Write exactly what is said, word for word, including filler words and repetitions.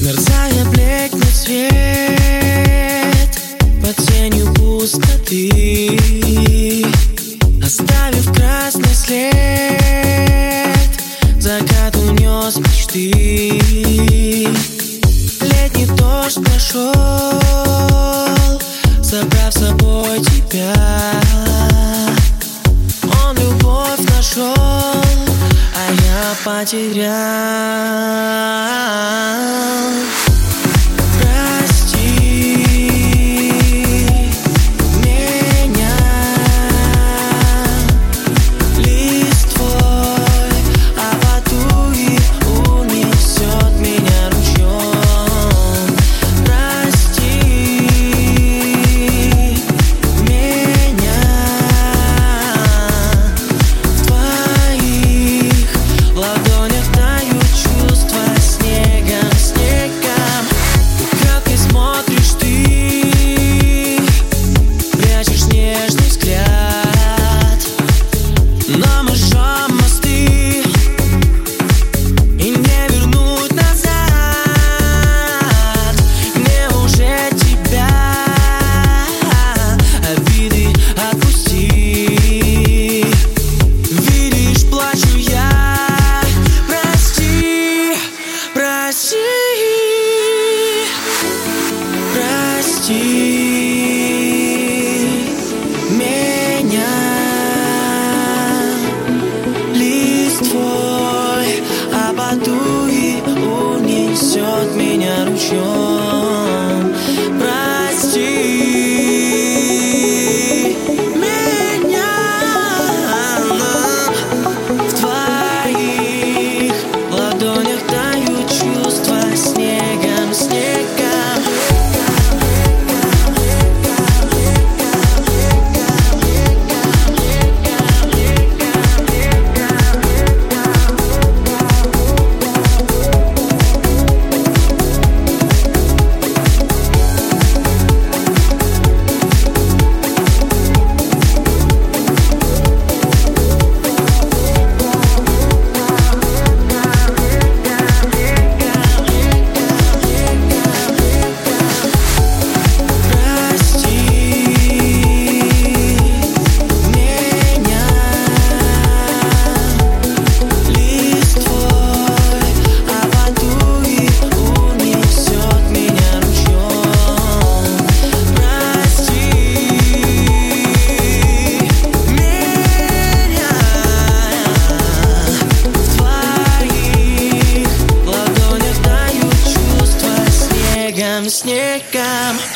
Мерцая блекнет свет под тенью пустоты, оставив красный след. Закат унес мечты. Летний дождь прошел, забрав с собой тебя. Он любовь нашел, а я потерял. Прости меня, лист твой ободует, унесет меня ручьем. Прости меня, в твоих ладонях тают чувства снегом, снегом. Снегом